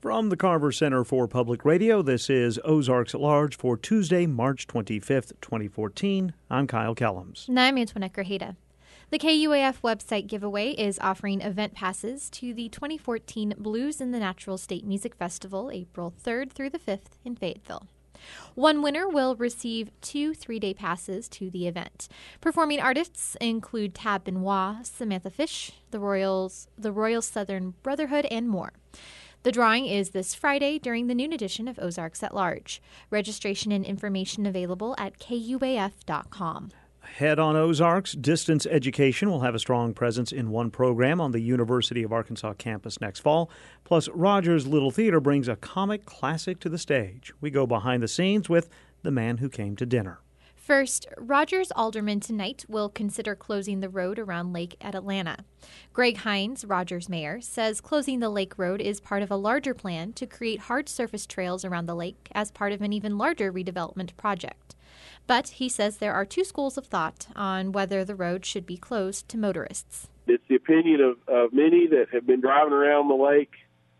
From the Carver Center for Public Radio, this is Ozarks at Large for Tuesday, March 25th, 2014. I'm Kyle Kellums. And I'm Antoinette Grajeda. The KUAF website giveaway is offering event passes to the 2014 Blues in the Natural State Music Festival, April 3rd through the 5th in Fayetteville. One winner will receive 2 3-day passes to the event. Performing artists include Tab Benoit, Samantha Fish, the Royal Southern Brotherhood, and more. The drawing is this Friday during the noon edition of Ozarks at Large. Registration and information available at KUAF.com. Ahead on Ozarks, distance education will have a strong presence in one program on the University of Arkansas campus next fall. Plus, Rogers Little Theater brings a comic classic to the stage. We go behind the scenes with The Man Who Came to Dinner. First, Rogers aldermen tonight will consider closing the road around Lake at Atlanta. Greg Hines, Rogers mayor, says closing the lake road is part of a larger plan to create hard surface trails around the lake as part of an even larger redevelopment project. But he says there are 2 schools of thought on whether the road should be closed to motorists. It's the opinion of many that have been driving around the lake,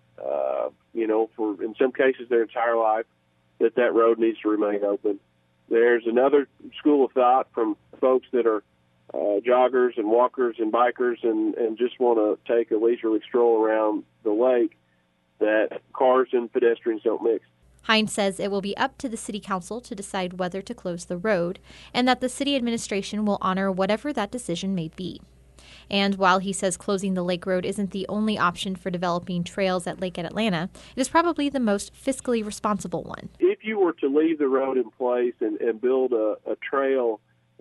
for in some cases their entire life, that road needs to remain open. There's another school of thought from folks that are joggers and walkers and bikers and just want to take a leisurely stroll around the lake, that cars and pedestrians don't mix. Hines says it will be up to the city council to decide whether to close the road, and that the city administration will honor whatever that decision may be. And while he says closing the lake road isn't the only option for developing trails at Lake at Atlanta, it is probably the most fiscally responsible one. If you were to leave the road in place and build a trail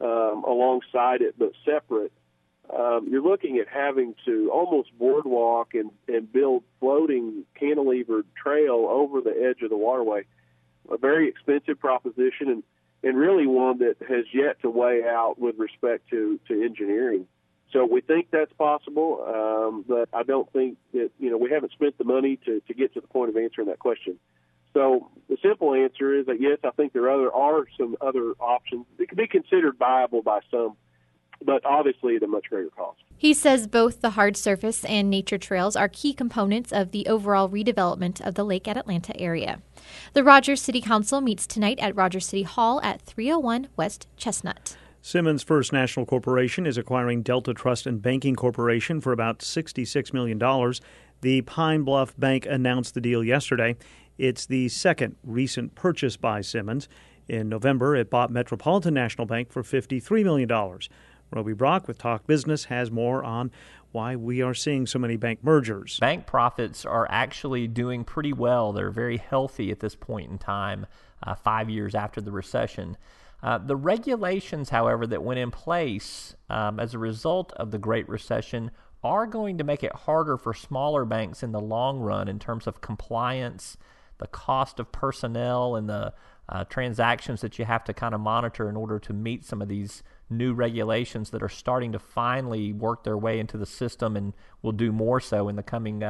alongside it but separate, you're looking at having to almost boardwalk and build floating cantilevered trail over the edge of the waterway. A very expensive proposition and really one that has yet to weigh out with respect to engineering. So we think that's possible, but I don't think that, we haven't spent the money to get to the point of answering that question. So the simple answer is that, yes, I think there are some other options that could be considered viable by some, but obviously at a much greater cost. He says both the hard surface and nature trails are key components of the overall redevelopment of the Lake at Atlanta area. The Rogers City Council meets tonight at Rogers City Hall at 301 West Chestnut. Simmons First National Corporation is acquiring Delta Trust and Banking Corporation for about $66 million. The Pine Bluff Bank announced the deal yesterday. It's the second recent purchase by Simmons. In November, it bought Metropolitan National Bank for $53 million. Roby Brock with Talk Business has more on why we are seeing so many bank mergers. Bank profits are actually doing pretty well. They're very healthy at this point in time, 5 years after the recession. The regulations, however, that went in place as a result of the Great Recession are going to make it harder for smaller banks in the long run in terms of compliance, the cost of personnel, and the transactions that you have to kind of monitor in order to meet some of these new regulations that are starting to finally work their way into the system and will do more so in the coming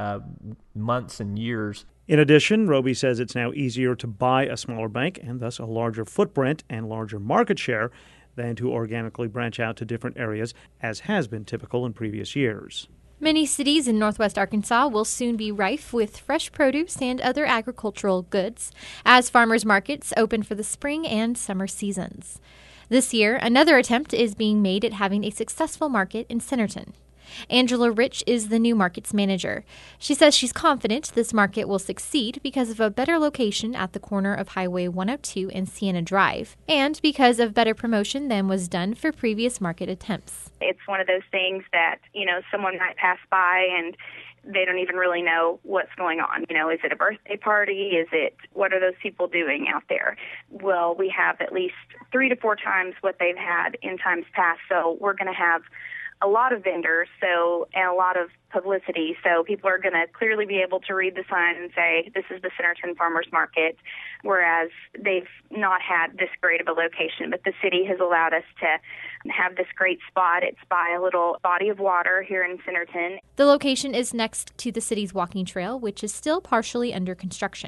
months and years. In addition, Roby says it's now easier to buy a smaller bank and thus a larger footprint and larger market share than to organically branch out to different areas, as has been typical in previous years. Many cities in northwest Arkansas will soon be rife with fresh produce and other agricultural goods as farmers markets open for the spring and summer seasons. This year, another attempt is being made at having a successful market in Centerton. Angela Rich is the new markets manager. She says she's confident this market will succeed because of a better location at the corner of Highway 102 and Sienna Drive, and because of better promotion than was done for previous market attempts. It's one of those things that, someone might pass by and they don't even really know what's going on. Is it a birthday party? What are those people doing out there? Well, we have at least 3 to 4 times what they've had in times past, so we're going to have a lot of vendors, and a lot of publicity. So people are going to clearly be able to read the sign and say, this is the Centerton Farmers Market, whereas they've not had this great of a location. But the city has allowed us to have this great spot. It's by a little body of water here in Centerton. The location is next to the city's walking trail, which is still partially under construction.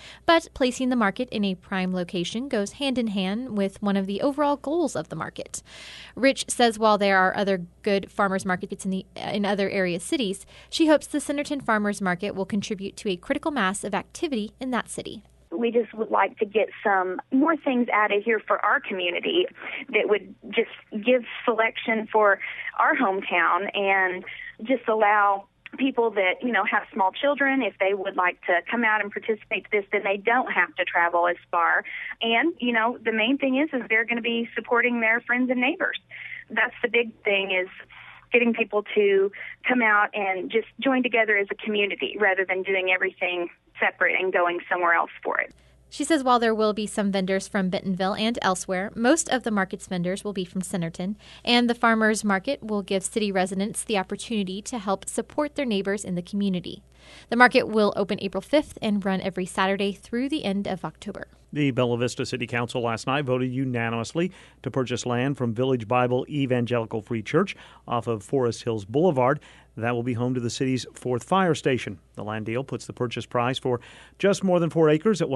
But placing the market in a prime location goes hand in hand with one of the overall goals of the market. Rich says while there are other good farmers markets in other area cities, she hopes the Centerton Farmers Market will contribute to a critical mass of activity in that city. We just would like to get some more things added here for our community that would just give selection for our hometown and just allow people that, have small children, if they would like to come out and participate in this, then they don't have to travel as far. And, the main thing is they're going to be supporting their friends and neighbors. That's the big thing, is getting people to come out and just join together as a community rather than doing everything separate and going somewhere else for it. She says while there will be some vendors from Bentonville and elsewhere, most of the market's vendors will be from Centerton, and the farmers market will give city residents the opportunity to help support their neighbors in the community. The market will open April 5th and run every Saturday through the end of October. The Bella Vista City Council last night voted unanimously to purchase land from Village Bible Evangelical Free Church off of Forest Hills Boulevard. That will be home to the city's fourth fire station. The land deal puts the purchase price for just more than 4 acres at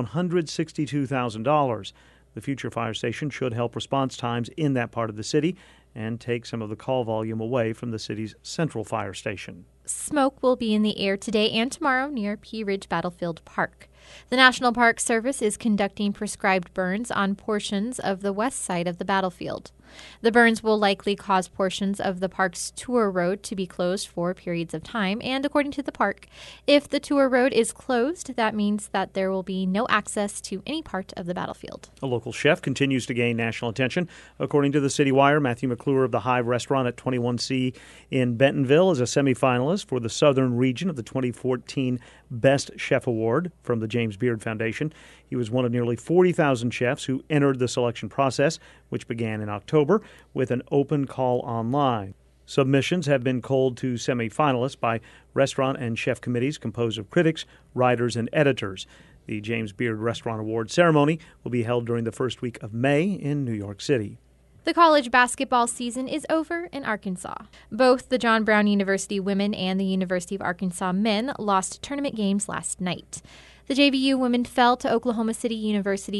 $162,000. The future fire station should help response times in that part of the city and take some of the call volume away from the city's central fire station. Smoke will be in the air today and tomorrow near Pea Ridge Battlefield Park. The National Park Service is conducting prescribed burns on portions of the west side of the battlefield. The burns will likely cause portions of the park's tour road to be closed for periods of time, and according to the park, if the tour road is closed, that means that there will be no access to any part of the battlefield. A local chef continues to gain national attention. According to the City Wire, Matthew McClure of the Hive Restaurant at 21C in Bentonville is a semifinalist for the Southern region of the 2014 Best Chef Award from the James Beard Foundation. He was one of nearly 40,000 chefs who entered the selection process, which began in October with an open call online. Submissions have been culled to semifinalists by restaurant and chef committees composed of critics, writers, and editors. The James Beard Restaurant Award ceremony will be held during the first week of May in New York City. The college basketball season is over in Arkansas. Both the John Brown University women and the University of Arkansas men lost tournament games last night. The JVU women fell to Oklahoma City University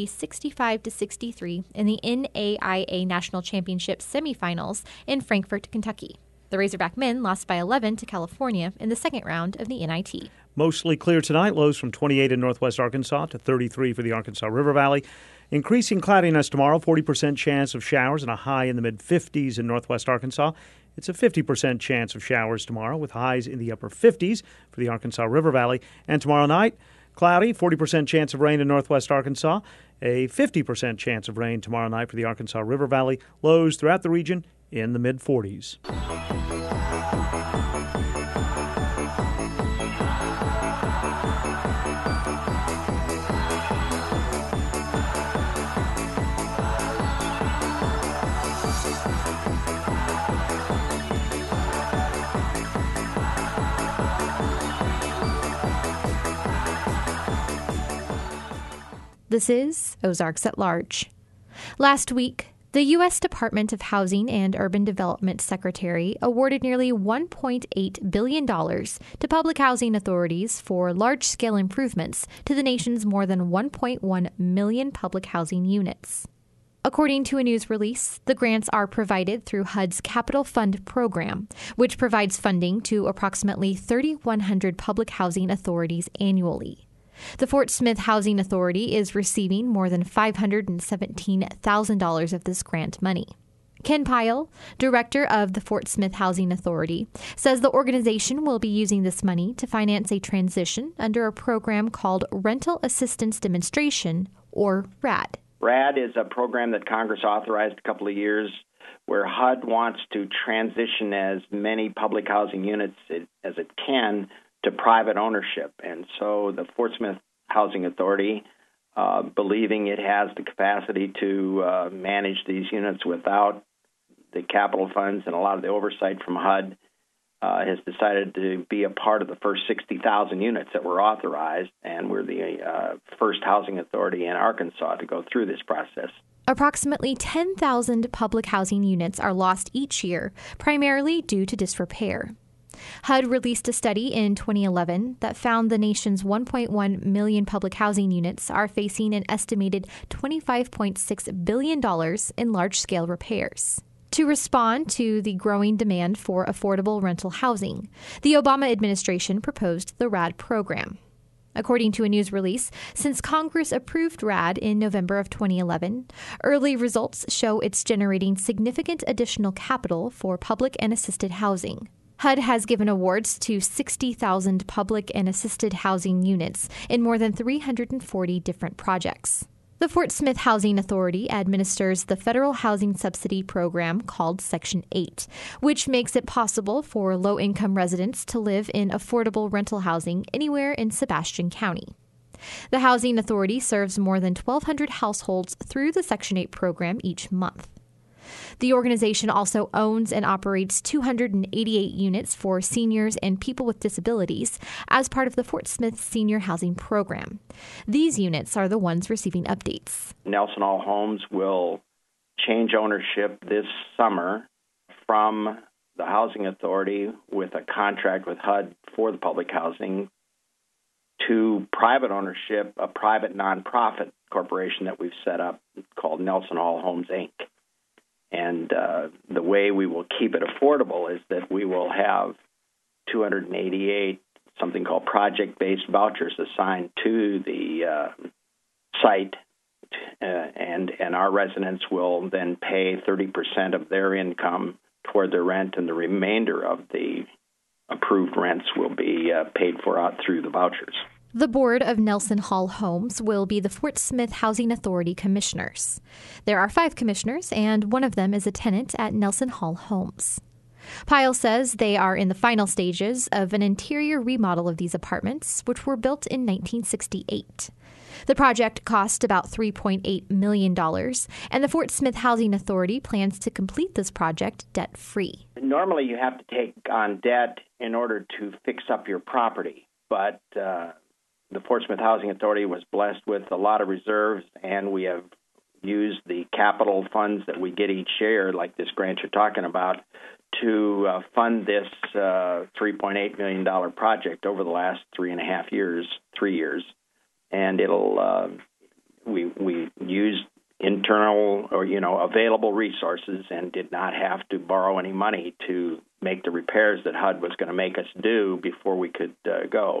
65-63 in the NAIA National Championship semifinals in Frankfort, Kentucky. The Razorback men lost by 11 to California in the second round of the NIT. Mostly clear tonight, lows from 28 in northwest Arkansas to 33 for the Arkansas River Valley. Increasing cloudiness tomorrow, 40% chance of showers and a high in the mid-50s in northwest Arkansas. It's a 50% chance of showers tomorrow with highs in the upper 50s for the Arkansas River Valley. And tomorrow night, cloudy, 40% chance of rain in northwest Arkansas. A 50% chance of rain tomorrow night for the Arkansas River Valley. Lows throughout the region in the mid-40s. This is Ozarks at Large. Last week, the U.S. Department of Housing and Urban Development Secretary awarded nearly $1.8 billion to public housing authorities for large-scale improvements to the nation's more than 1.1 million public housing units. According to a news release, the grants are provided through HUD's Capital Fund program, which provides funding to approximately 3,100 public housing authorities annually. The Fort Smith Housing Authority is receiving more than $517,000 of this grant money. Ken Pyle, director of the Fort Smith Housing Authority, says the organization will be using this money to finance a transition under a program called Rental Assistance Demonstration, or RAD. RAD is a program that Congress authorized a couple of years where HUD wants to transition as many public housing units as it can to private ownership. And so the Fort Smith Housing Authority, believing it has the capacity to manage these units without the capital funds and a lot of the oversight from HUD, has decided to be a part of the first 60,000 units that were authorized, and we're the first housing authority in Arkansas to go through this process. Approximately 10,000 public housing units are lost each year, primarily due to disrepair. HUD released a study in 2011 that found the nation's 1.1 million public housing units are facing an estimated $25.6 billion in large-scale repairs. To respond to the growing demand for affordable rental housing, the Obama administration proposed the RAD program. According to a news release, since Congress approved RAD in November of 2011, early results show it's generating significant additional capital for public and assisted housing. HUD has given awards to 60,000 public and assisted housing units in more than 340 different projects. The Fort Smith Housing Authority administers the federal housing subsidy program called Section 8, which makes it possible for low-income residents to live in affordable rental housing anywhere in Sebastian County. The Housing Authority serves more than 1,200 households through the Section 8 program each month. The organization also owns and operates 288 units for seniors and people with disabilities as part of the Fort Smith Senior Housing Program. These units are the ones receiving updates. Nelson Hall Homes will change ownership this summer from the Housing Authority with a contract with HUD for the public housing to private ownership, a private nonprofit corporation that we've set up called Nelson Hall Homes, Inc. And the way we will keep it affordable is that we will have 288 something called project-based vouchers assigned to the site, and our residents will then pay 30% of their income toward their rent, and the remainder of the approved rents will be paid for out through the vouchers. The board of Nelson Hall Homes will be the Fort Smith Housing Authority commissioners. There are 5 commissioners, and one of them is a tenant at Nelson Hall Homes. Pyle says they are in the final stages of an interior remodel of these apartments, which were built in 1968. The project cost about $3.8 million, and the Fort Smith Housing Authority plans to complete this project debt-free. Normally, you have to take on debt in order to fix up your property, but the Fort Smith Housing Authority was blessed with a lot of reserves, and we have used the capital funds that we get each year, like this grant you're talking about, to fund this $3.8 million project over the last 3 years. And it'll we used internal or available resources and did not have to borrow any money to make the repairs that HUD was going to make us do before we could go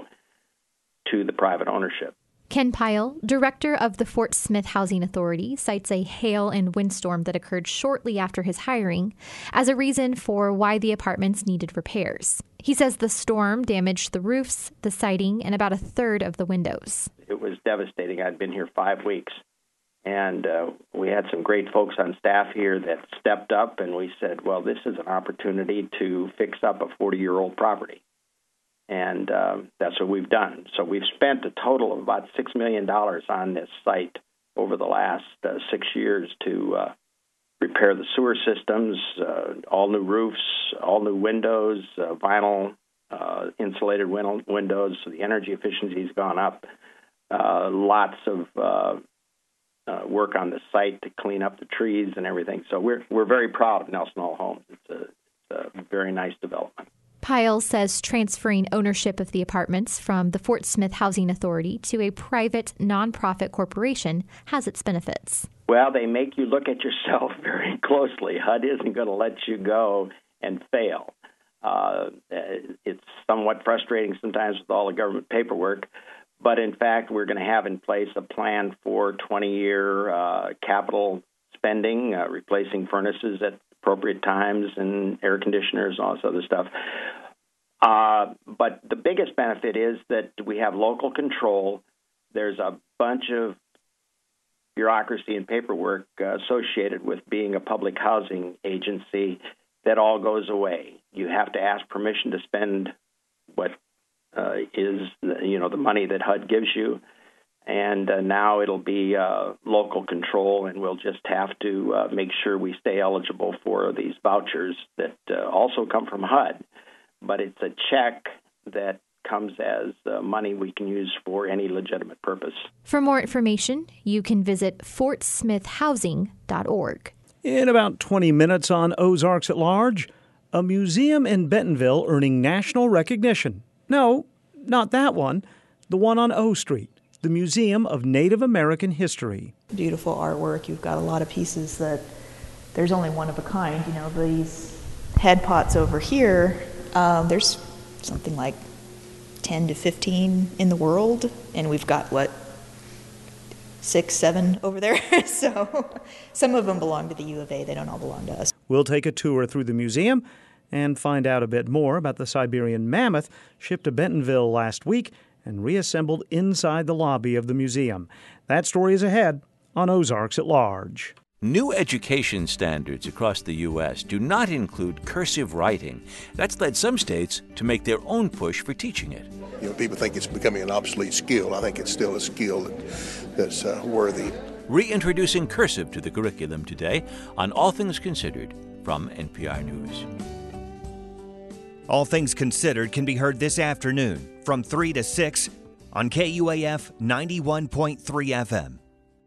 to the private ownership. Ken Pyle, director of the Fort Smith Housing Authority, cites a hail and windstorm that occurred shortly after his hiring as a reason for why the apartments needed repairs. He says the storm damaged the roofs, the siding, and about a third of the windows. It was devastating. I'd been here 5 weeks, and we had some great folks on staff here that stepped up, and we said, well, this is an opportunity to fix up a 40-year-old property. And that's what we've done. So we've spent a total of about $6 million on this site over the last 6 years to repair the sewer systems, all new roofs, all new windows, vinyl insulated windows. So the energy efficiency has gone up. Lots of work on the site to clean up the trees and everything. So we're very proud of Nelson Hall Homes. It's a very nice development. Pyle says transferring ownership of the apartments from the Fort Smith Housing Authority to a private nonprofit corporation has its benefits. Well, they make you look at yourself very closely. HUD isn't going to let you go and fail. It's somewhat frustrating sometimes with all the government paperwork, but in fact, we're going to have in place a plan for 20-year capital spending, replacing furnaces at appropriate times and air conditioners and all this other stuff. But the biggest benefit is that we have local control. There's a bunch of bureaucracy and paperwork associated with being a public housing agency that all goes away. You have to ask permission to spend what is the money that HUD gives you. And now it'll be local control, and we'll just have to make sure we stay eligible for these vouchers that also come from HUD. But it's a check that comes as money we can use for any legitimate purpose. For more information, you can visit fortsmithhousing.org. In about 20 minutes on Ozarks at Large, A museum in Bentonville earning national recognition. No, not that one. The one on O Street, the Museum of Native American History. Beautiful artwork. You've got a lot of pieces that there's only one of a kind. You know, these head pots over here, there's something like 10 to 15 in the world, and we've got, 6, 7 over there. So some of them belong to the U of A. They don't all belong to us. We'll take a tour through the museum and find out a bit more about the Siberian mammoth shipped to Bentonville last week and reassembled inside the lobby of the museum. That story is ahead on Ozarks at Large. New education standards across the U.S. do not include cursive writing. That's led some states to make their own push for teaching it. You know, people think it's becoming an obsolete skill. I think it's still a skill that's worthy. Reintroducing cursive to the curriculum today on All Things Considered from NPR News. All Things Considered can be heard this afternoon from 3 to 6 on KUAF 91.3 FM.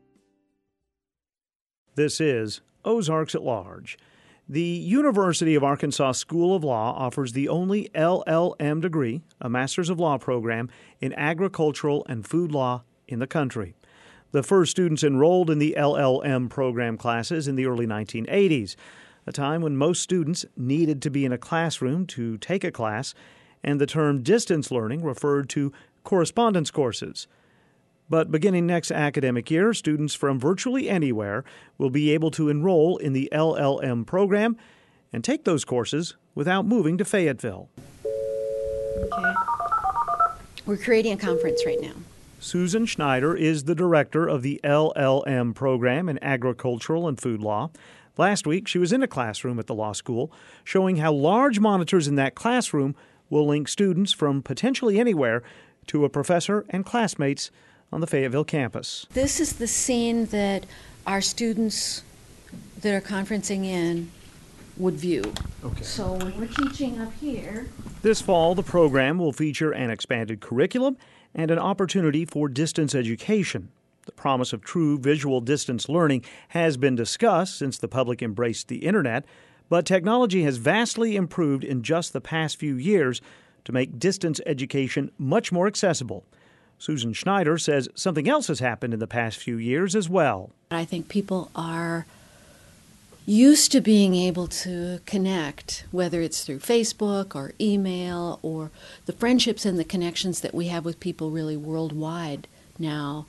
This is Ozarks at Large. The University of Arkansas School of Law offers the only LLM degree, a Master's of Law program, in agricultural and food law in the country. The first students enrolled in the LLM program classes in the early 1980s, a time when most students needed to be in a classroom to take a class, and the term distance learning referred to correspondence courses. But beginning next academic year, students from virtually anywhere will be able to enroll in the LLM program and take those courses without moving to Fayetteville. Okay. We're creating a conference right now. Susan Schneider is the director of the LLM program in agricultural and food law. Last week, she was in a classroom at the law school, showing how large monitors in that classroom will link students from potentially anywhere to a professor and classmates on the Fayetteville campus. This is the scene that our students that are conferencing in would view. Okay. So when we're teaching up here... This fall, the program will feature an expanded curriculum and an opportunity for distance education. The promise of true visual distance learning has been discussed since the public embraced the Internet, but technology has vastly improved in just the past few years to make distance education much more accessible. Susan Schneider says something else has happened in the past few years as well. I think people are used to being able to connect, whether it's through Facebook or email or the friendships and the connections that we have with people really worldwide now.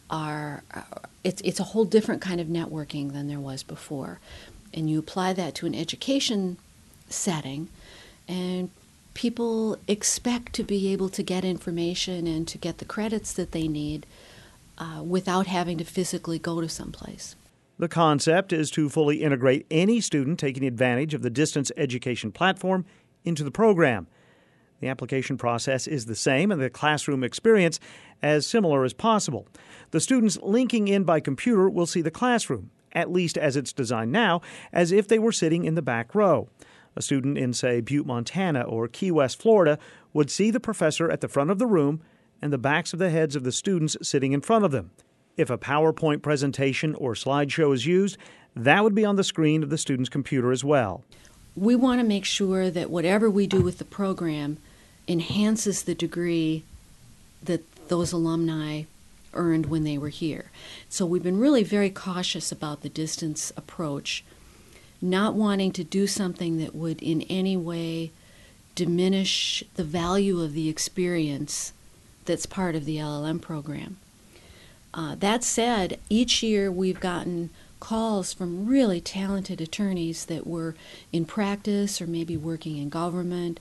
It's a whole different kind of networking than there was before. And you apply that to an education setting, and people expect to be able to get information and to get the credits that they need without having to physically go to someplace. The concept is to fully integrate any student taking advantage of the distance education platform into the program. The application process is the same and the classroom experience as similar as possible. The students linking in by computer will see the classroom, at least as it's designed now, as if they were sitting in the back row. A student in, say, Butte, Montana or Key West, Florida, would see the professor at the front of the room and the backs of the heads of the students sitting in front of them. If a PowerPoint presentation or slideshow is used, that would be on the screen of the student's computer as well. We want to make sure that whatever we do with the program enhances the degree that those alumni earned when they were here. So we've been really very cautious about the distance approach, not wanting to do something that would in any way diminish the value of the experience that's part of the LLM program. That said, each year we've gotten calls from really talented attorneys that were in practice or maybe working in government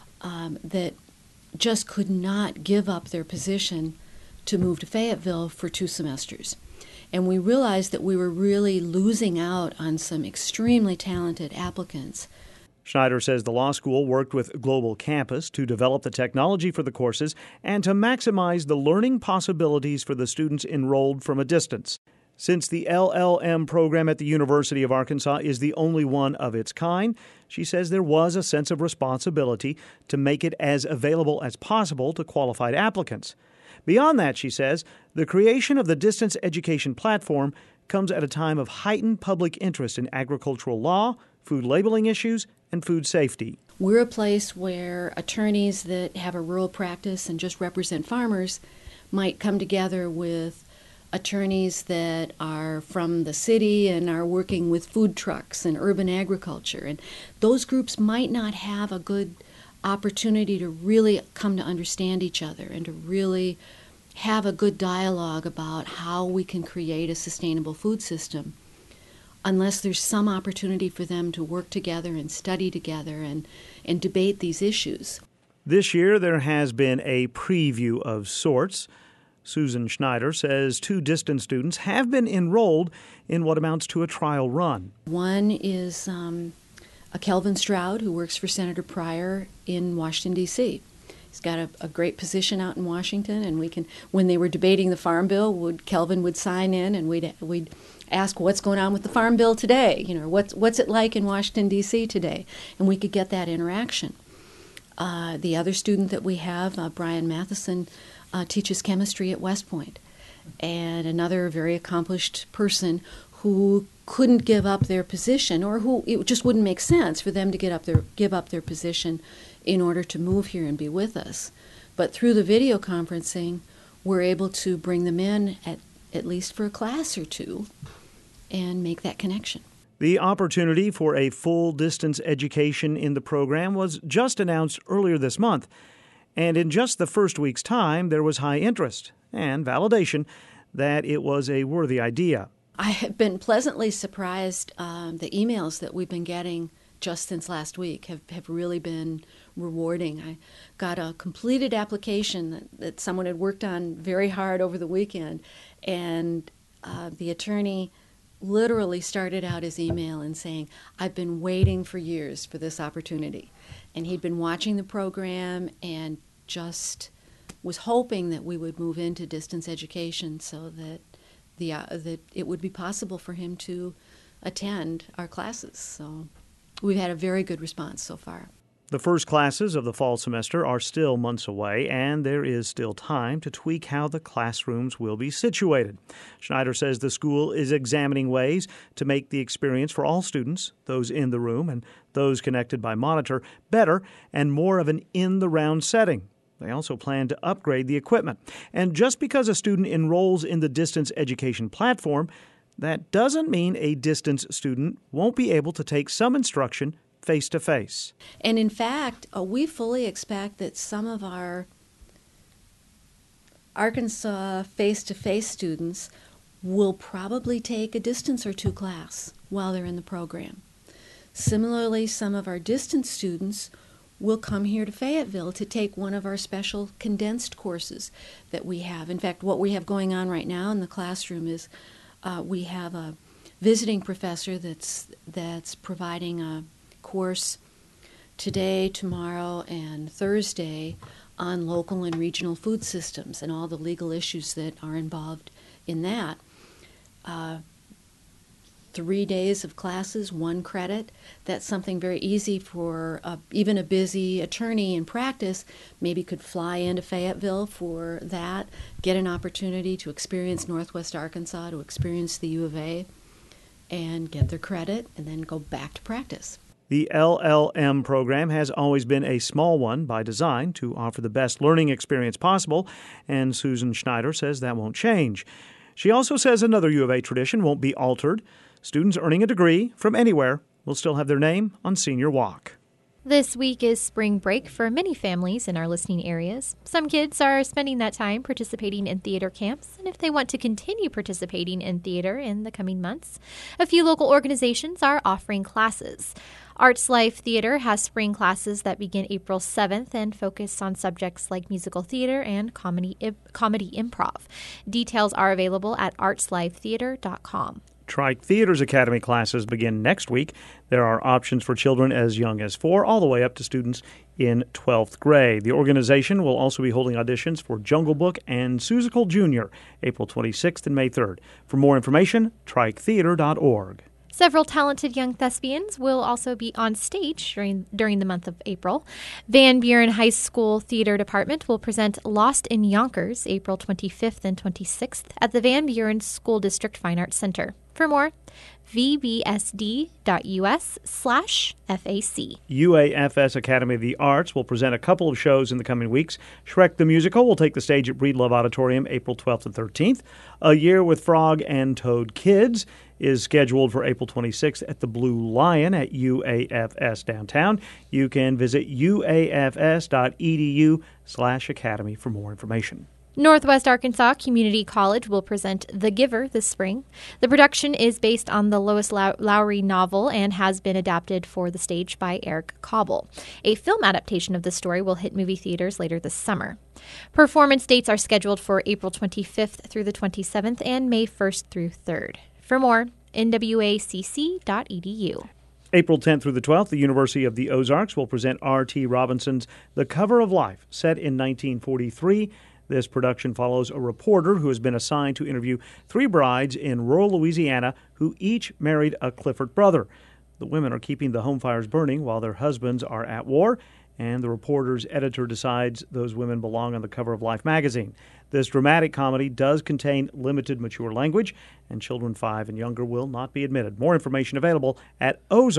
that just could not give up their position to move to Fayetteville for 2 semesters. And we realized that we were really losing out on some extremely talented applicants. Schneider says the law school worked with Global Campus to develop the technology for the courses and to maximize the learning possibilities for the students enrolled from a distance. Since the LLM program at the University of Arkansas is the only one of its kind, she says there was a sense of responsibility to make it as available as possible to qualified applicants. Beyond that, she says, the creation of the distance education platform comes at a time of heightened public interest in agricultural law, food labeling issues, and food safety. We're a place where attorneys that have a rural practice and just represent farmers might come together with attorneys that are from the city and are working with food trucks and urban agriculture. And those groups might not have a good opportunity to really come to understand each other and to really have a good dialogue about how we can create a sustainable food system unless there's some opportunity for them to work together and study together and debate these issues. This year there has been a preview of sorts. Susan Schneider says 2 distance students have been enrolled in what amounts to a trial run. One is a Kelvin Stroud who works for Senator Pryor in Washington, D.C. He's got a great position out in Washington, and when they were debating the Farm Bill, Kelvin would sign in, and we'd ask what's going on with the Farm Bill today. What's it like in Washington, D.C. today, and we could get that interaction. The other student that we have, Brian Matheson, teaches chemistry at West Point, and another very accomplished person who couldn't give up their position, or who it just wouldn't make sense for them to give up their position in order to move here and be with us. But through the video conferencing, we're able to bring them in at least for a class or two and make that connection. The opportunity for a full distance education in the program was just announced earlier this month. And in just the first week's time, there was high interest and validation that it was a worthy idea. I have been pleasantly surprised. The emails that we've been getting just since last week have really been rewarding. I got a completed application that someone had worked on very hard over the weekend, and the attorney literally started out his email and saying, "I've been waiting for years for this opportunity." And he'd been watching the program and just was hoping that we would move into distance education so that that it would be possible for him to attend our classes. So we've had a very good response so far. The first classes of the fall semester are still months away, and there is still time to tweak how the classrooms will be situated. Schneider says the school is examining ways to make the experience for all students, those in the room and those connected by monitor, better and more of an in-the-round setting. They also plan to upgrade the equipment. And just because a student enrolls in the distance education platform, that doesn't mean a distance student won't be able to take some instruction face-to-face. And in fact, we fully expect that some of our Arkansas face-to-face students will probably take a distance or two class while they're in the program. Similarly, some of our distance students will come here to Fayetteville to take one of our special condensed courses that we have. In fact, what we have going on right now in the classroom is we have a visiting professor that's providing a course today, tomorrow, and Thursday on local and regional food systems and all the legal issues that are involved in that. 3 days of classes, 1 credit. That's something very easy for even a busy attorney in practice. Maybe could fly into Fayetteville for that, get an opportunity to experience Northwest Arkansas, to experience the U of A, and get their credit, and then go back to practice. The LLM program has always been a small one by design to offer the best learning experience possible, and Susan Schneider says that won't change. She also says another U of A tradition won't be altered. Students earning a degree from anywhere will still have their name on Senior Walk. This week is spring break for many families in our listening areas. Some kids are spending that time participating in theater camps, and if they want to continue participating in theater in the coming months, a few local organizations are offering classes. Arts Life Theater has spring classes that begin April 7th and focus on subjects like musical theater and comedy improv. Details are available at artslifetheater.com. Trike Theater's Academy classes begin next week. There are options for children as young as 4 all the way up to students in 12th grade. The organization will also be holding auditions for Jungle Book and Seussical Jr. April 26th and May 3rd. For more information, triketheater.org. Several talented young thespians will also be on stage during the month of April. Van Buren High School Theater Department will present Lost in Yonkers April 25th and 26th at the Van Buren School District Fine Arts Center. For more, vbsd.us/FAC. UAFS Academy of the Arts will present a couple of shows in the coming weeks. Shrek the Musical will take the stage at Breedlove Auditorium April 12th and 13th. A Year with Frog and Toad Kids is scheduled for April 26th at the Blue Lion at UAFS downtown. You can visit uafs.edu/academy for more information. Northwest Arkansas Community College will present The Giver this spring. The production is based on the Lois Lowry novel and has been adapted for the stage by Eric Cobble. A film adaptation of the story will hit movie theaters later this summer. Performance dates are scheduled for April 25th through the 27th and May 1st through 3rd. For more, nwacc.edu. April 10th through the 12th, the University of the Ozarks will present R.T. Robinson's The Cover of Life, set in 1943. This production follows a reporter who has been assigned to interview 3 brides in rural Louisiana who each married a Clifford brother. The women are keeping the home fires burning while their husbands are at war, and the reporter's editor decides those women belong on the cover of Life magazine. This dramatic comedy does contain limited mature language, and children 5 and younger will not be admitted. More information available at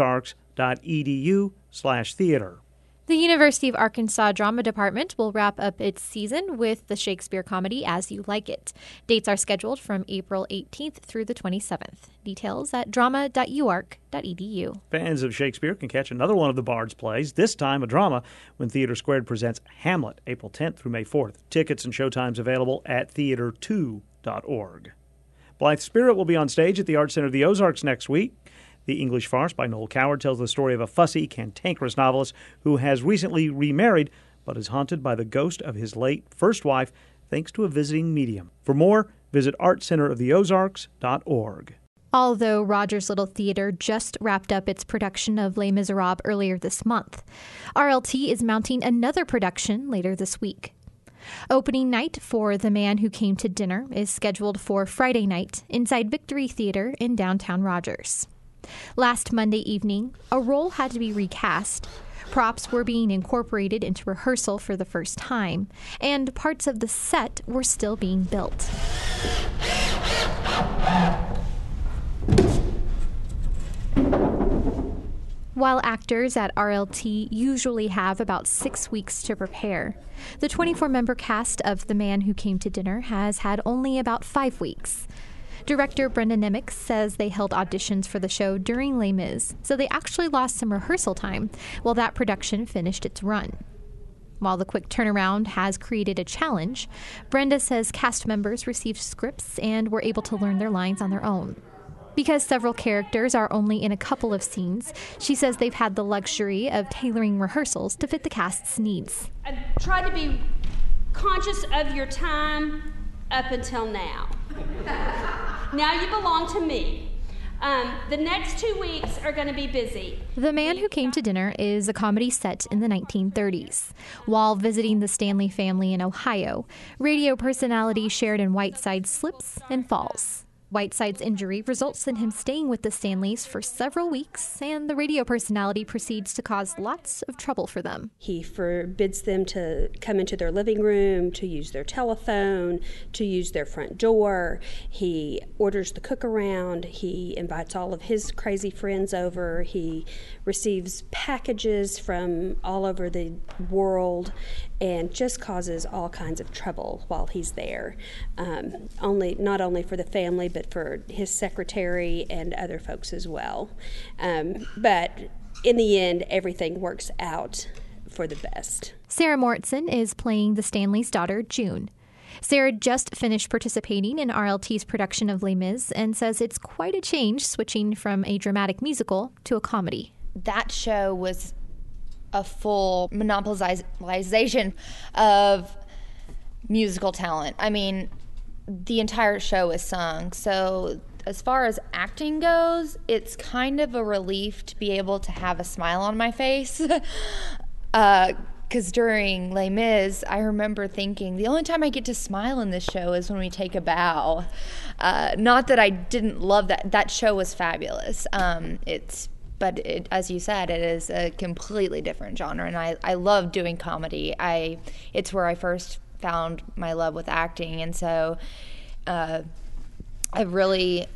ozarks.edu/theater. The University of Arkansas Drama Department will wrap up its season with the Shakespeare comedy As You Like It. Dates are scheduled from April 18th through the 27th. Details at drama.uark.edu. Fans of Shakespeare can catch another one of the Bard's plays, this time a drama, when Theater Squared presents Hamlet, April 10th through May 4th. Tickets and showtimes available at theater2.org. Blythe Spirit will be on stage at the Art Center of the Ozarks next week. The English Farce by Noel Coward tells the story of a fussy, cantankerous novelist who has recently remarried but is haunted by the ghost of his late first wife thanks to a visiting medium. For more, visit artcenteroftheozarks.org. Although Rogers Little Theater just wrapped up its production of Les Miserables earlier this month, RLT is mounting another production later this week. Opening night for The Man Who Came to Dinner is scheduled for Friday night inside Victory Theater in downtown Rogers. Last Monday evening, a role had to be recast. Props were being incorporated into rehearsal for the first time, and parts of the set were still being built. While actors at RLT usually have about 6 weeks to prepare, the 24-member cast of The Man Who Came to Dinner has had only about 5 weeks. Director Brenda Nemec says they held auditions for the show during Les Mis, so they actually lost some rehearsal time while that production finished its run. While the quick turnaround has created a challenge, Brenda says cast members received scripts and were able to learn their lines on their own. Because several characters are only in a couple of scenes, she says they've had the luxury of tailoring rehearsals to fit the cast's needs. I try to be conscious of your time up until now. Now you belong to me. The next 2 weeks are going to be busy. The Man Who Came to Dinner is a comedy set in the 1930s. While visiting the Stanley family in Ohio, radio personality Sheridan Whiteside slips and falls. Whiteside's injury results in him staying with the Stanleys for several weeks, and the radio personality proceeds to cause lots of trouble for them. He forbids them to come into their living room, to use their telephone, to use their front door. He orders the cook around. He invites all of his crazy friends over. He receives packages from all over the world and just causes all kinds of trouble while he's there. Not only for the family, but for his secretary and other folks as well. But in the end, everything works out for the best. Sarah Mortson is playing the Stanley's daughter, June. Sarah just finished participating in RLT's production of Les Mis and says it's quite a change switching from a dramatic musical to a comedy. That show was a full monopolization of musical talent. I mean, the entire show is sung. So as far as acting goes, it's kind of a relief to be able to have a smile on my face. Because during Les Mis, I remember thinking, the only time I get to smile in this show is when we take a bow. Not that I didn't love that. That show was fabulous. But as you said, it is a completely different genre, and I love doing comedy. It's where I first found my love with acting, and so I've really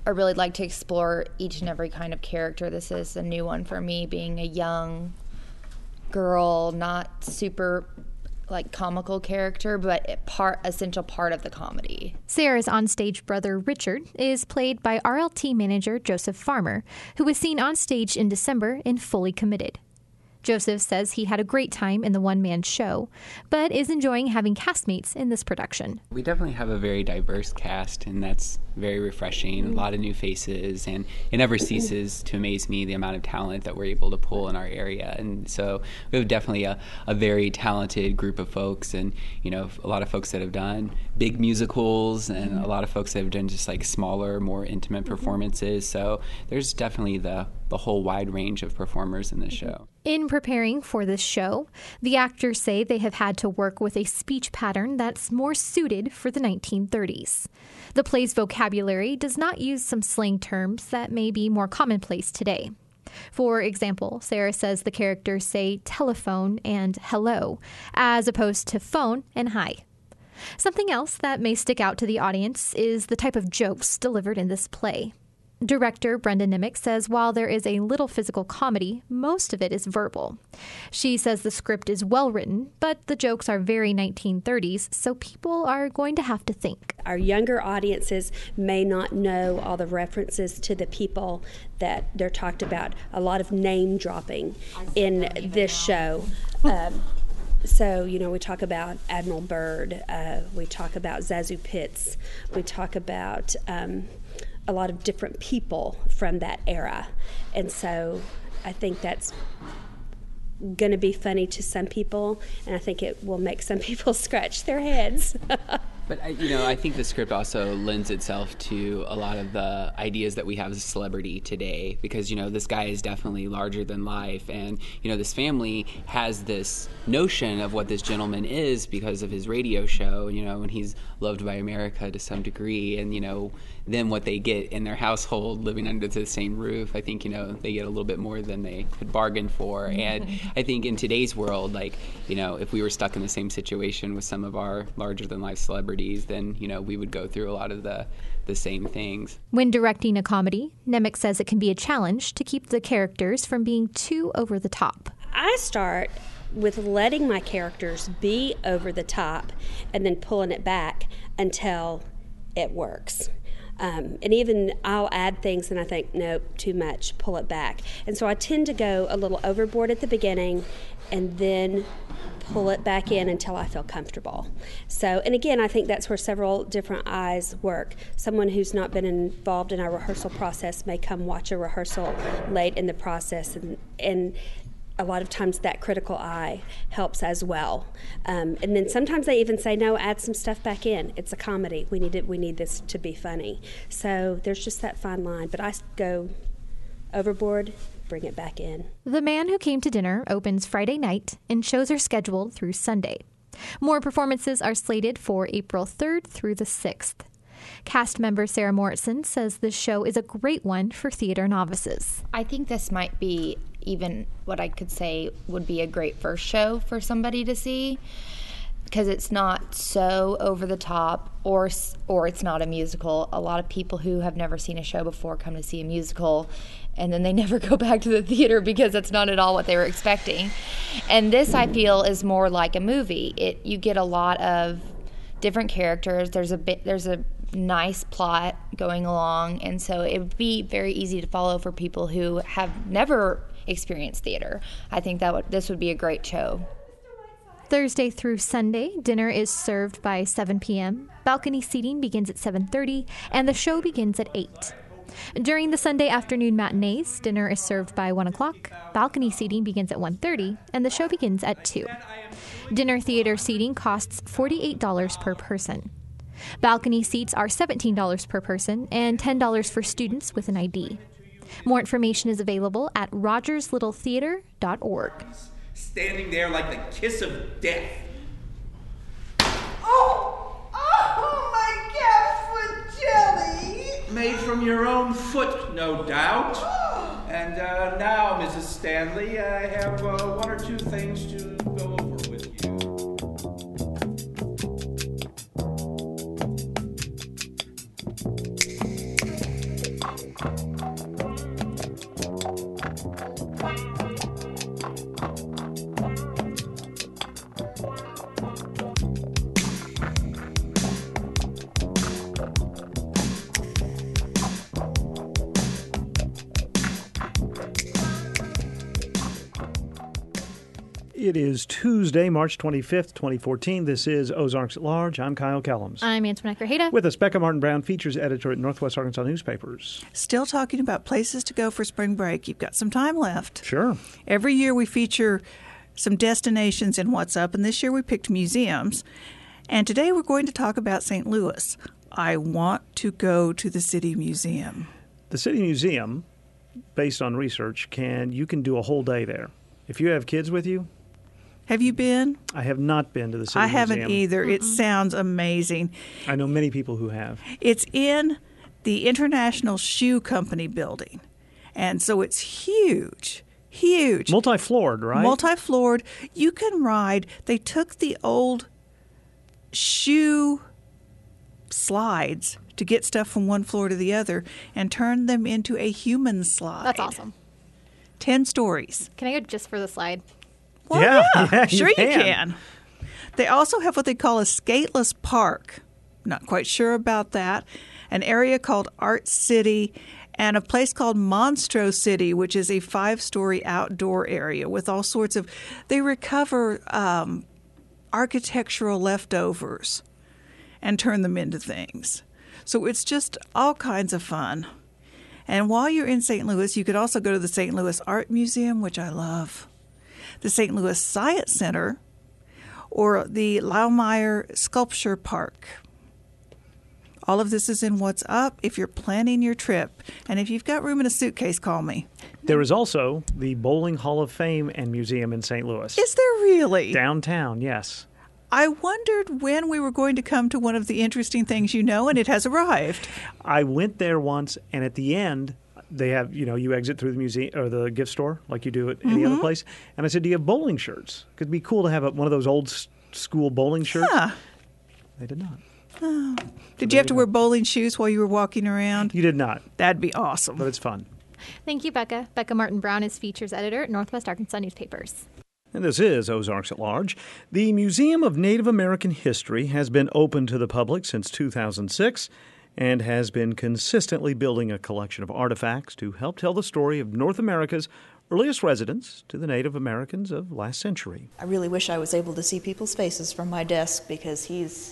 really like to explore each and every kind of character. This is a new one for me, being a young girl, not super like comical character, but essential part of the comedy. Sarah's onstage brother Richard is played by RLT manager Joseph Farmer, who was seen on stage in December and fully committed. Joseph says he had a great time in the one-man show, but is enjoying having castmates in this production. We definitely have a very diverse cast, and that's very refreshing. A lot of new faces, and it never ceases to amaze me the amount of talent that we're able to pull in our area. And so we have definitely a very talented group of folks, and a lot of folks that have done big musicals, and a lot of folks that have done just like smaller, more intimate performances. So there's definitely the whole wide range of performers in this show. In preparing for this show, the actors say they have had to work with a speech pattern that's more suited for the 1930s. The play's vocabulary does not use some slang terms that may be more commonplace today. For example, Sarah says the characters say telephone and hello, as opposed to phone and hi. Something else that may stick out to the audience is the type of jokes delivered in this play. Director Brenda Nimick says while there is a little physical comedy, most of it is verbal. She says the script is well written, but the jokes are very 1930s, so people are going to have to think. Our younger audiences may not know all the references to the people that they're talked about. A lot of name dropping in this show. So, we talk about Admiral Byrd, we talk about Zazu Pitts, we talk about a lot of different people from that era. And so I think that's going to be funny to some people, and I think it will make some people scratch their heads. But, I think the script also lends itself to a lot of the ideas that we have as a celebrity today, because, this guy is definitely larger than life, and, this family has this notion of what this gentleman is because of his radio show, and he's loved by America to some degree, and, then what they get in their household living under the same roof, I think, they get a little bit more than they had bargained for. And I think in today's world, if we were stuck in the same situation with some of our larger-than-life celebrities, then, we would go through a lot of the same things. When directing a comedy, Nimick says it can be a challenge to keep the characters from being too over the top. I start with letting my characters be over the top and then pulling it back until it works. And even I'll add things and I think, nope, too much, pull it back. And so I tend to go a little overboard at the beginning and then pull it back in until I feel comfortable. So, and again, I think that's where several different eyes work. Someone who's not been involved in our rehearsal process may come watch a rehearsal late in the process, and a lot of times that critical eye helps as well. And then sometimes they even say, no, add some stuff back in. It's a comedy. We need this to be funny. So there's just that fine line. But I go overboard, bring it back in. The Man Who Came to Dinner opens Friday night and shows are scheduled through Sunday. More performances are slated for April 3rd through the 6th. Cast member Sarah Morrison says this show is a great one for theater novices. I think this might be even what I could say would be a great first show for somebody to see, because it's not so over the top or it's not a musical. A lot of people who have never seen a show before come to see a musical and then they never go back to the theater because that's not at all what they were expecting. And this, I feel, is more like a movie. You get a lot of different characters. There's a nice plot going along, and so it would be very easy to follow for people who have never experienced theater. I think this would be a great show. Thursday through Sunday, dinner is served by 7 p.m. Balcony seating begins at 7:30, and the show begins at 8. During the Sunday afternoon matinees, dinner is served by 1 o'clock. Balcony seating begins at 1:30, and the show begins at 2. Dinner theater seating costs $48 per person. Balcony seats are $17 per person and $10 for students with an ID. More information is available at rogerslittletheater.org. Standing there like the kiss of death. Oh, my calf foot jelly! Made from your own foot, no doubt. And now, Mrs. Stanley, I have one or two things to go over with you. It is Tuesday, March 25th, 2014. This is Ozarks at Large. I'm Kyle Kellums. I'm Antoinette Grajeda. With us, Becca Martin Brown, features editor at Northwest Arkansas Newspapers. Still talking about places to go for spring break. You've got some time left. Sure. Every year we feature some destinations in What's Up, and this year we picked museums. And today we're going to talk about St. Louis. I want to go to the City Museum. The City Museum, based on research, you can do a whole day there. If you have kids with you. Have you been? I have not been to the City Museum. I haven't either. Mm-mm. It sounds amazing. I know many people who have. It's in the International Shoe Company building, and so it's huge. Huge. Multi-floored, right? Multi-floored. You can ride. They took the old shoe slides to get stuff from one floor to the other and turned them into a human slide. That's awesome. 10 stories. Can I go just for the slide? Well, yeah, sure you can. They also have what they call a skateless park. Not quite sure about that. An area called Art City and a place called Monstro City, which is a 5-story outdoor area with all sorts of... They recover architectural leftovers and turn them into things. So it's just all kinds of fun. And while you're in St. Louis, you could also go to the St. Louis Art Museum, which I love, the St. Louis Science Center, or the Laumeyer Sculpture Park. All of this is in What's Up if you're planning your trip. And if you've got room in a suitcase, call me. There is also the Bowling Hall of Fame and Museum in St. Louis. Is there really? Downtown, yes. I wondered when we were going to come to one of the interesting things you know, and it has arrived. I went there once, and at the end, they have, you exit through the museum or the gift store like you do at any other place. And I said, do you have bowling shirts? It'd be cool to have one of those old school bowling shirts. Huh. They did not. Oh. Did you have to wear bowling shoes while you were walking around? You did not. That'd be awesome. But it's fun. Thank you, Becca. Becca Martin Brown is features editor at Northwest Arkansas Newspapers. And this is Ozarks at Large. The Museum of Native American History has been open to the public since 2006 and has been consistently building a collection of artifacts to help tell the story of North America's earliest residents to the Native Americans of last century. I really wish I was able to see people's faces from my desk because he's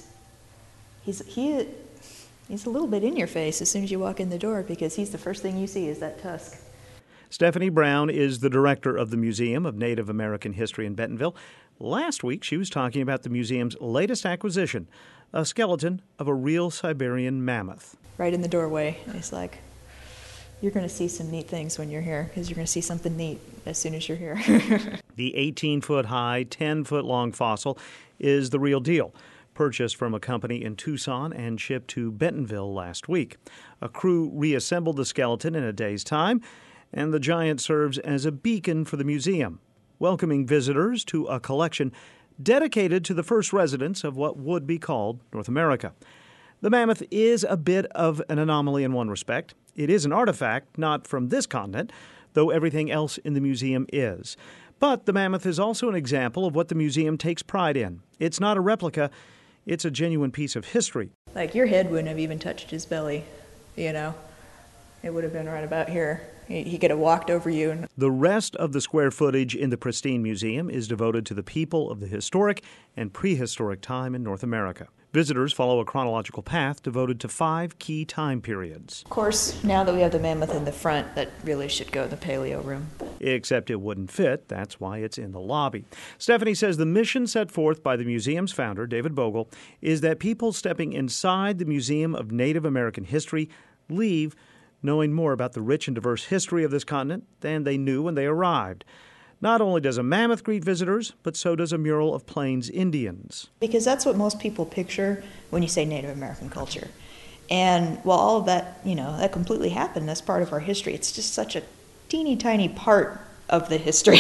a little bit in your face as soon as you walk in the door because he's the first thing you see is that tusk. Stephanie Brown is the director of the Museum of Native American History in Bentonville. Last week, she was talking about the museum's latest acquisition, a skeleton of a real Siberian mammoth. Right in the doorway. It's like, you're going to see some neat things when you're here because you're going to see something neat as soon as you're here. The 18-foot-high, 10-foot-long fossil is the real deal, purchased from a company in Tucson and shipped to Bentonville last week. A crew reassembled the skeleton in a day's time, and the giant serves as a beacon for the museum, welcoming visitors to a collection dedicated to the first residents of what would be called North America. The mammoth is a bit of an anomaly in one respect. It is an artifact, not from this continent, though everything else in the museum is. But the mammoth is also an example of what the museum takes pride in. It's not a replica, it's a genuine piece of history. Like, your head wouldn't have even touched his belly, It would have been right about here. He could have walked over you. The rest of the square footage in the pristine museum is devoted to the people of the historic and prehistoric time in North America. Visitors follow a chronological path devoted to 5 key time periods. Of course, now that we have the mammoth in the front, that really should go in the paleo room. Except it wouldn't fit. That's why it's in the lobby. Stephanie says the mission set forth by the museum's founder, David Bogle, is that people stepping inside the Museum of Native American History leave knowing more about the rich and diverse history of this continent than they knew when they arrived. Not only does a mammoth greet visitors, but so does a mural of Plains Indians. Because that's what most people picture when you say Native American culture. And while all of that, that completely happened, that's part of our history. It's just such a teeny tiny part of the history.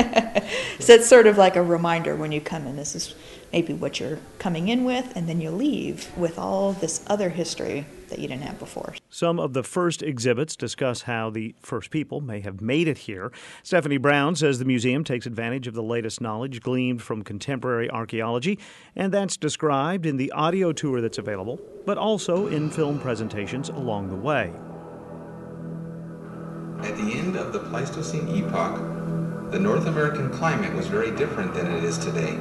So it's sort of like a reminder when you come in. This is maybe what you're coming in with, and then you leave with all this other history that you didn't have before. Some of the first exhibits discuss how the first people may have made it here. Stephanie Brown says the museum takes advantage of the latest knowledge gleaned from contemporary archaeology, and that's described in the audio tour that's available, but also in film presentations along the way. At the end of the Pleistocene epoch, the North American climate was very different than it is today.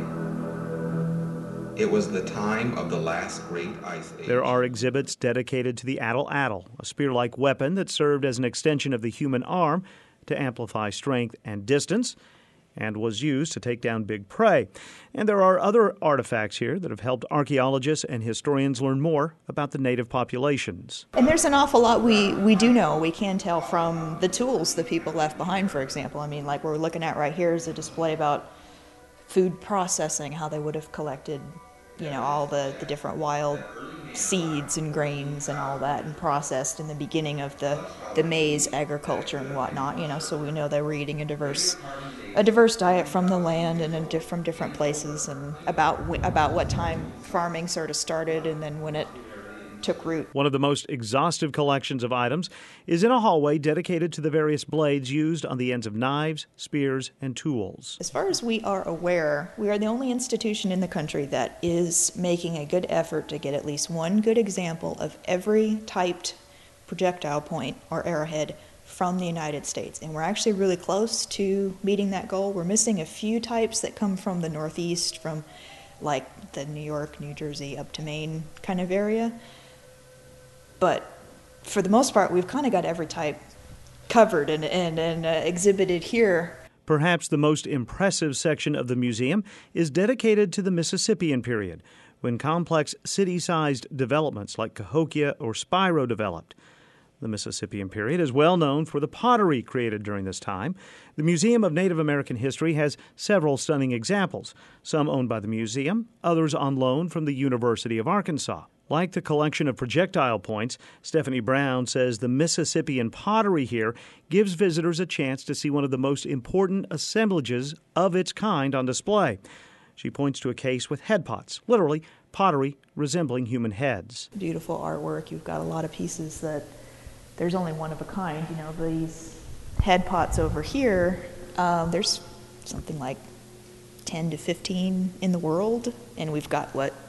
It was the time of the last great ice age. There are exhibits dedicated to the atlatl, a spear-like weapon that served as an extension of the human arm to amplify strength and distance, and was used to take down big prey. And there are other artifacts here that have helped archaeologists and historians learn more about the native populations. And there's an awful lot we do know. We can tell from the tools that people left behind, for example. I mean, like we're looking at right here is a display about food processing, how they would have collected, all the different wild seeds and grains and all that and processed in the beginning of the maize agriculture and whatnot, so we know they were eating a diverse diet from the land and from different places, and about what time farming sort of started and then when it took root. One of the most exhaustive collections of items is in a hallway dedicated to the various blades used on the ends of knives, spears, and tools. As far as we are aware, we are the only institution in the country that is making a good effort to get at least one good example of every typed projectile point or arrowhead from the United States. And we're actually really close to meeting that goal. We're missing a few types that come from the Northeast, from like the New York, New Jersey, up to Maine kind of area. But for the most part, we've kind of got every type covered and exhibited here. Perhaps the most impressive section of the museum is dedicated to the Mississippian period, when complex city-sized developments like Cahokia or Spiro developed. The Mississippian period is well known for the pottery created during this time. The Museum of Native American History has several stunning examples, some owned by the museum, others on loan from the University of Arkansas. Like the collection of projectile points, Stephanie Brown says the Mississippian pottery here gives visitors a chance to see one of the most important assemblages of its kind on display. She points to a case with head pots, literally pottery resembling human heads. Beautiful artwork. You've got a lot of pieces that there's only one of a kind. These head pots over here, there's something like 10 to 15 in the world, and we've got,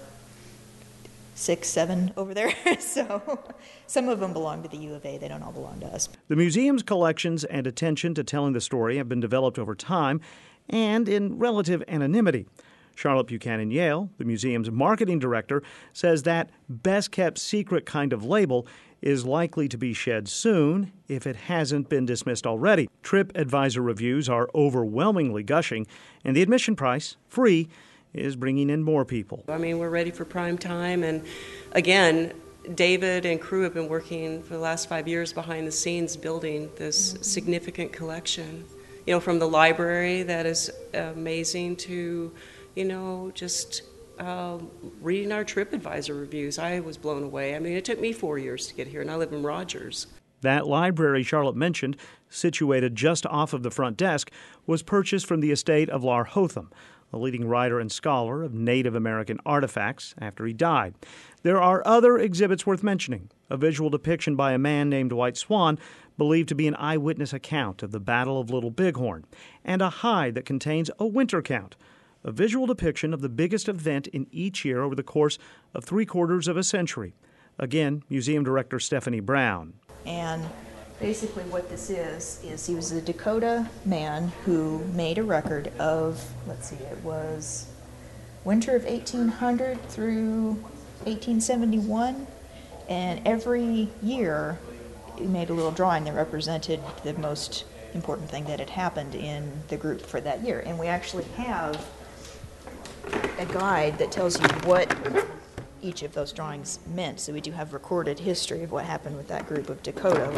6, 7 over there. So some of them belong to the U of A. They don't all belong to us. The museum's collections and attention to telling the story have been developed over time and in relative anonymity. Charlotte Buchanan Yale, the museum's marketing director, says that best-kept secret kind of label is likely to be shed soon if it hasn't been dismissed already. TripAdvisor reviews are overwhelmingly gushing, and the admission price, free, is bringing in more people. I mean, we're ready for prime time, and again, David and crew have been working for the last 5 years behind the scenes building this significant collection. From the library that is amazing to, just reading our TripAdvisor reviews. I was blown away. I mean, it took me 4 years to get here, and I live in Rogers. That library Charlotte mentioned, situated just off of the front desk, was purchased from the estate of Lar Hotham, a leading writer and scholar of Native American artifacts, after he died. There are other exhibits worth mentioning. A visual depiction by a man named White Swan, believed to be an eyewitness account of the Battle of Little Bighorn, and a hide that contains a winter count, a visual depiction of the biggest event in each year over the course of 3/4 of a century. Again, Museum Director Stephanie Brown. And basically what this is he was a Dakota man who made a record of, it was winter of 1800 through 1871, and every year he made a little drawing that represented the most important thing that had happened in the group for that year. And we actually have a guide that tells you what each of those drawings meant. So we do have recorded history of what happened with that group of Dakota,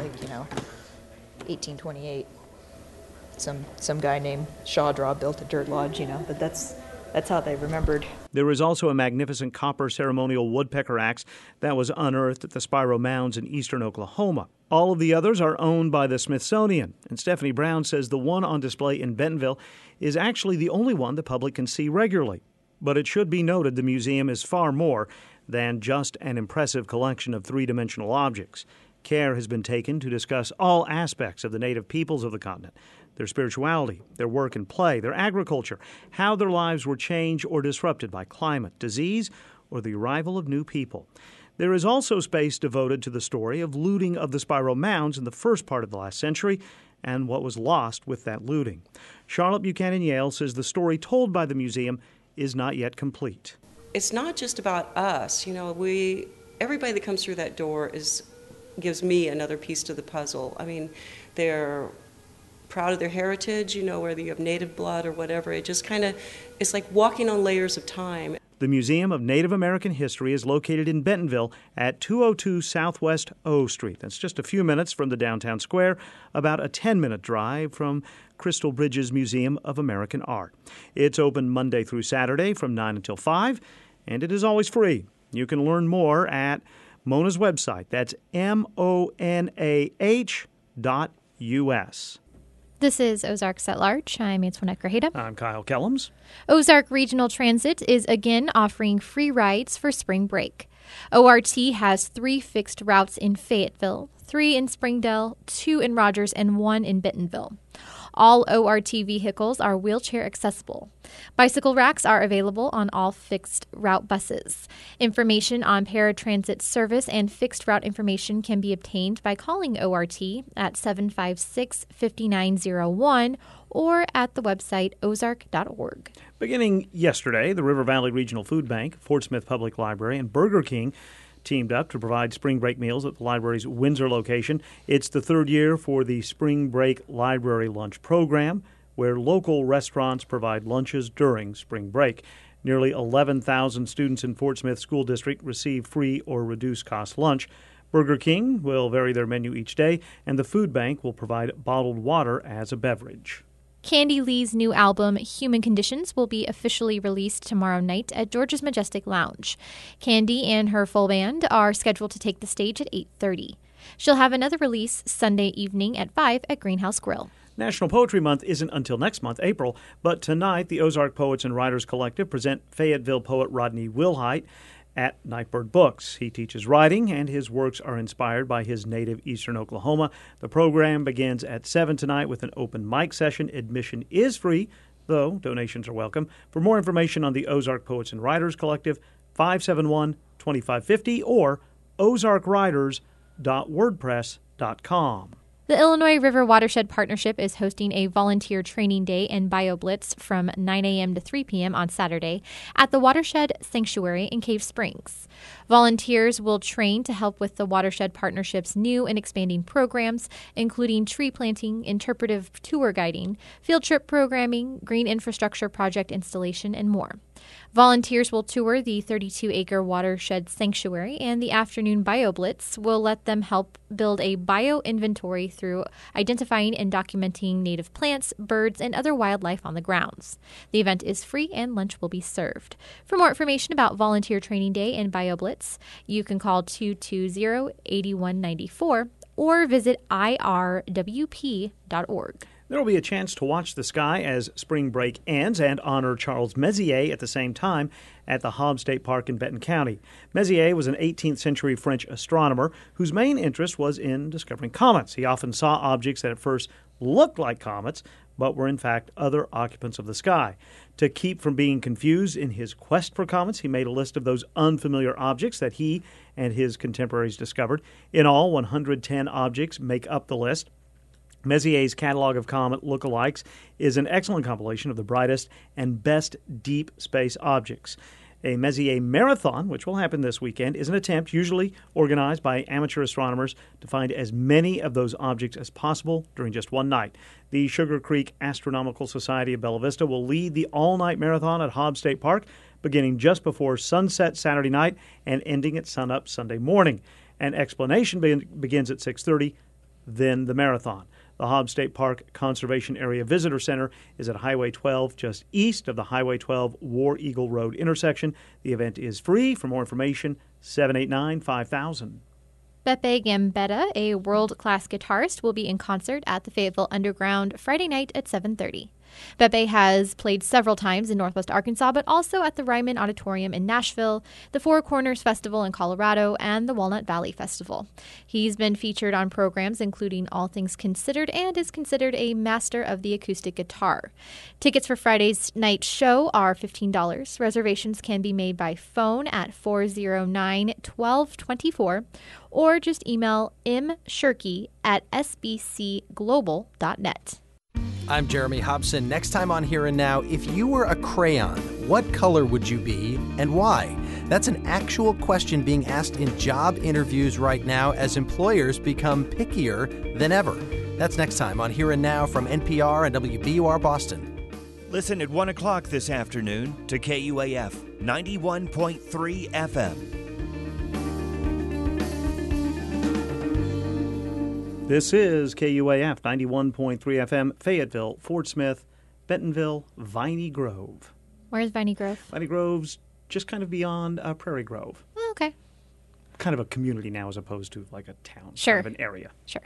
1828. Some guy named Shawdraw built a dirt lodge, but that's how they remembered. There is also a magnificent copper ceremonial woodpecker axe that was unearthed at the Spiro Mounds in eastern Oklahoma. All of the others are owned by the Smithsonian, and Stephanie Brown says the one on display in Bentonville is actually the only one the public can see regularly. But it should be noted the museum is far more than just an impressive collection of three-dimensional objects. Care has been taken to discuss all aspects of the native peoples of the continent, their spirituality, their work and play, their agriculture, how their lives were changed or disrupted by climate, disease, or the arrival of new people. There is also space devoted to the story of looting of the spiral mounds in the first part of the last century and what was lost with that looting. Charlotte Buchanan Yale says the story told by the museum is not yet complete. It's not just about us. Everybody that comes through that door gives me another piece to the puzzle. I mean, they're proud of their heritage, whether you have native blood or whatever. It's like walking on layers of time. The Museum of Native American History is located in Bentonville at 202 Southwest O Street. That's just a few minutes from the downtown square, about a 10-minute drive from Crystal Bridges Museum of American Art. It's open Monday through Saturday from 9 until 5, and it is always free. You can learn more at Mona's website. That's monah.us. This is Ozarks at Large. I'm Antoinette Grajeda. I'm Kyle Kellums. Ozark Regional Transit is again offering free rides for spring break. ORT has 3 fixed routes in Fayetteville, 3 in Springdale, 2 in Rogers, and 1 in Bentonville. All ORT vehicles are wheelchair accessible. Bicycle racks are available on all fixed route buses. Information on paratransit service and fixed route information can be obtained by calling ORT at 756-5901 or at the website ozark.org. Beginning yesterday, the River Valley Regional Food Bank, Fort Smith Public Library, and Burger King teamed up to provide spring break meals at the library's Windsor location. It's the third year for the Spring Break Library Lunch Program, where local restaurants provide lunches during spring break. Nearly 11,000 students in Fort Smith School District receive free or reduced-cost lunch. Burger King will vary their menu each day, and the food bank will provide bottled water as a beverage. Candy Lee's new album, Human Conditions, will be officially released tomorrow night at George's Majestic Lounge. Candy and her full band are scheduled to take the stage at 8:30. She'll have another release Sunday evening at 5 at Greenhouse Grill. National Poetry Month isn't until next month, April, but tonight the Ozark Poets and Writers Collective present Fayetteville poet Rodney Wilhite at Nightbird Books. He teaches writing, and his works are inspired by his native eastern Oklahoma. The program begins at 7 tonight with an open mic session. Admission is free, though donations are welcome. For more information on the Ozark Poets and Writers Collective, 571-2550 or ozarkwriters.wordpress.com. The Illinois River Watershed Partnership is hosting a volunteer training day and BioBlitz from 9 a.m. to 3 p.m. on Saturday at the Watershed Sanctuary in Cave Springs. Volunteers will train to help with the Watershed Partnership's new and expanding programs, including tree planting, interpretive tour guiding, field trip programming, green infrastructure project installation, and more. Volunteers will tour the 32-acre watershed sanctuary, and the afternoon BioBlitz will let them help build a bio-inventory through identifying and documenting native plants, birds, and other wildlife on the grounds. The event is free and lunch will be served. For more information about Volunteer Training Day and BioBlitz, you can call 220-8194 or visit irwp.org. There will be a chance to watch the sky as spring break ends and honor Charles Messier at the same time at the Hobbs State Park in Benton County. Messier was an 18th century French astronomer whose main interest was in discovering comets. He often saw objects that at first looked like comets, but were in fact other occupants of the sky. To keep from being confused in his quest for comets, he made a list of those unfamiliar objects that he and his contemporaries discovered. In all, 110 objects make up the list. Messier's catalog of comet lookalikes is an excellent compilation of the brightest and best deep space objects. A Messier Marathon, which will happen this weekend, is an attempt, usually organized by amateur astronomers, to find as many of those objects as possible during just one night. The Sugar Creek Astronomical Society of Bella Vista will lead the all-night marathon at Hobbs State Park, beginning just before sunset Saturday night and ending at sunup Sunday morning. An explanation begins at 6:30, then the marathon. The Hobbs State Park Conservation Area Visitor Center is at Highway 12, just east of the Highway 12 War Eagle Road intersection. The event is free. For more information, 789-5000. Beppe Gambetta, a world-class guitarist, will be in concert at the Fayetteville Underground Friday night at 7:30. Pepe has played several times in Northwest Arkansas, but also at the Ryman Auditorium in Nashville, the Four Corners Festival in Colorado, and the Walnut Valley Festival. He's been featured on programs including All Things Considered and is considered a master of the acoustic guitar. Tickets for Friday's night show are $15. Reservations can be made by phone at 409-1224 or just email mshirky@sbcglobal.net. I'm Jeremy Hobson. Next time on Here and Now, if you were a crayon, what color would you be and why? That's an actual question being asked in job interviews right now as employers become pickier than ever. That's next time on Here and Now from NPR and WBUR Boston. Listen at 1 o'clock this afternoon to KUAF 91.3 FM. This is KUAF 91.3 FM, Fayetteville, Fort Smith, Bentonville, Viney Grove. Where's Viney Grove? Viney Grove's just kind of beyond Prairie Grove. Oh, okay. Kind of a community now as opposed to like a town. Sure. Kind of an area. Sure.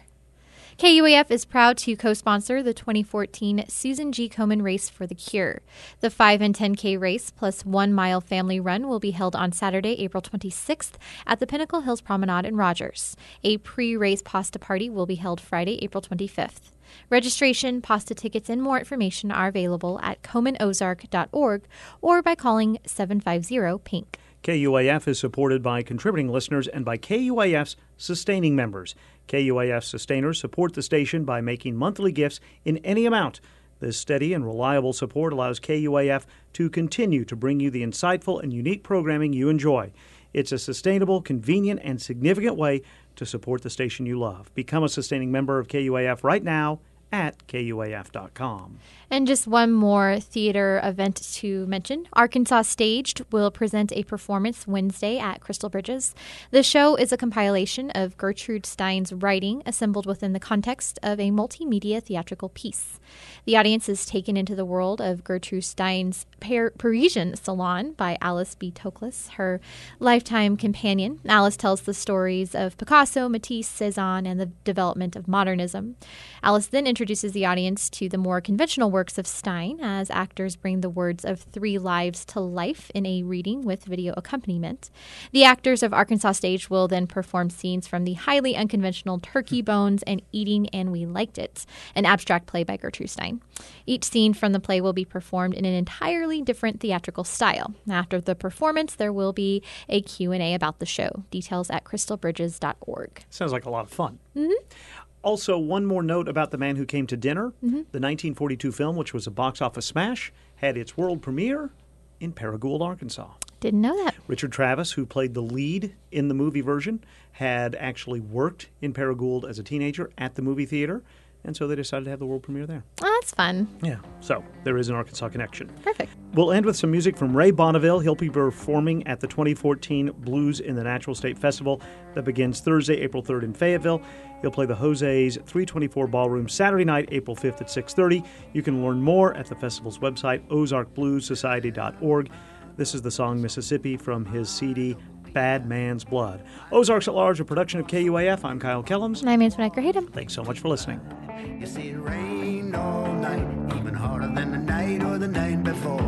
KUAF is proud to co-sponsor the 2014 Susan G. Komen Race for the Cure. The 5 and 10K race plus 1 mile family run will be held on Saturday, April 26th at the Pinnacle Hills Promenade in Rogers. A pre-race pasta party will be held Friday, April 25th. Registration, pasta tickets, and more information are available at ComenOzark.org or by calling 750-PINK. KUAF is supported by contributing listeners and by KUAF's sustaining members. KUAF sustainers support the station by making monthly gifts in any amount. This steady and reliable support allows KUAF to continue to bring you the insightful and unique programming you enjoy. It's a sustainable, convenient, and significant way to support the station you love. Become a sustaining member of KUAF right now at KUAF.com. And just one more theater event to mention. Arkansas Staged will present a performance Wednesday at Crystal Bridges. The show is a compilation of Gertrude Stein's writing assembled within the context of a multimedia theatrical piece. The audience is taken into the world of Gertrude Stein's Parisian Salon by Alice B. Toklas, her lifetime companion. Alice tells the stories of Picasso, Matisse, Cézanne, and the development of modernism. Alice then introduces the audience to the more conventional works of Stein as actors bring the words of 3 lives to life in a reading with video accompaniment. The actors of Arkansas Stage will then perform scenes from the highly unconventional Turkey Bones and Eating and We Liked It, an abstract play by Gertrude Stein. Each scene from the play will be performed in an entirely different theatrical style. After the performance, there will be a Q&A about the show. Details at crystalbridges.org. Sounds like a lot of fun. Mm-hmm. Also, one more note about The Man Who Came to Dinner. Mm-hmm. The 1942 film, which was a box office smash, had its world premiere in Paragould, Arkansas. Didn't know that. Richard Travis, who played the lead in the movie version, had actually worked in Paragould as a teenager at the movie theater, and so they decided to have the world premiere there. Oh, that's fun. Yeah, so there is an Arkansas connection. Perfect. We'll end with some music from Ray Bonneville. He'll be performing at the 2014 Blues in the Natural State Festival that begins Thursday, April 3rd in Fayetteville. He'll play the Jose's 324 Ballroom Saturday night, April 5th at 6:30. You can learn more at the festival's website, ozarkbluessociety.org. This is the song Mississippi from his CD, Bad Man's Blood. Ozarks at Large, a production of KUAF. I'm Kyle Kellums. And I'm Antoinette Graham. Thanks so much for listening. You see it rained all night, even harder than the night or the night before.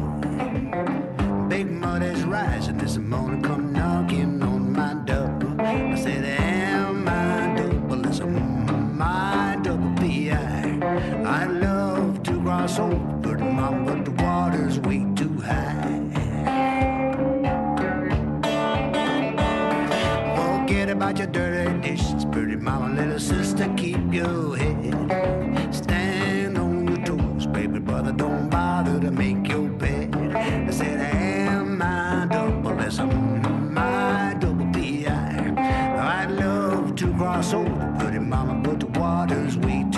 Big mud is rising this morning, come knocking on my door. I said, am I double? It's my double P.I. I'd love to cross over to mom, but the water's way too high. Forget about your dirty dishes, pretty mama, little sister, keep your head. Stand on your toes, baby brother, don't bother to make your bed. I said, am I double? That's my double P.I. I'd love to cross over, pretty mama, but the water's way too high.